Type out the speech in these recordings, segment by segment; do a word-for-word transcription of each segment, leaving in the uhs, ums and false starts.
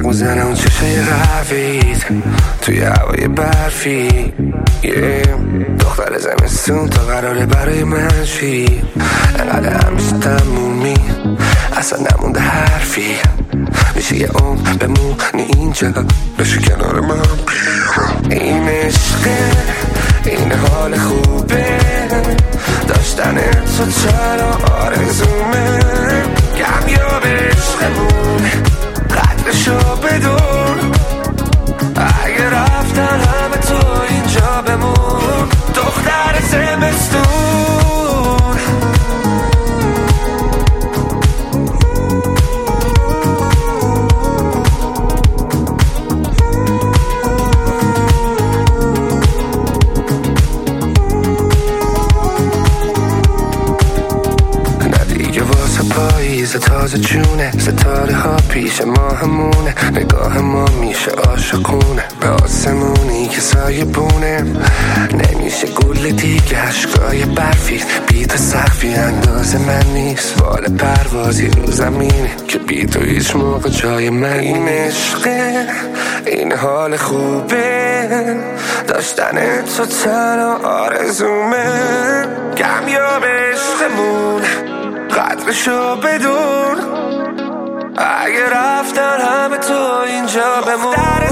میزنه اون چشه قهوه‌ایت توی هوای برفی yeah. دختر زمستون تا قراره برای من چی انقدر همیشه تمومی اصلا نمونده حرفی میشه یه عمر بمونی اینجا بشه کنار من این عشقه این حال خوبه داشتن تو چرا آرزومه کمیاب عشقمون قدرشو بدون اگه رفتن همه تو اینجا بمون دختر زمستون پاییز تازه جونه ستاره ها پیش ما همونه نگاه ما میشه عاشقونه به آسمونی که سایه بونه نمیشه گل دیگه عشقای برفی بی تو سقفی اندازه من نیست بال پروازی رو زمینه که بی تو هیچ موقع جای من این عشقه این حال خوبه داشتن تو تنها آرزومه کمیاب عشقمون قدرشو بدون اگه رفتن همه تو اینجا بمون در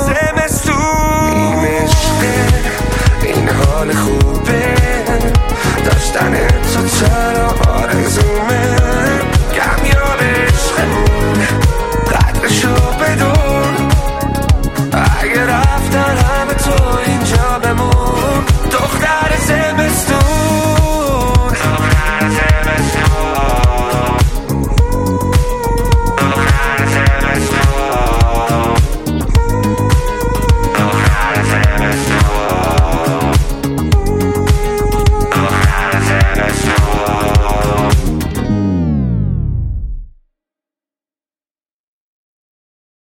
زمستون این عشقه این حال خوبه داشتن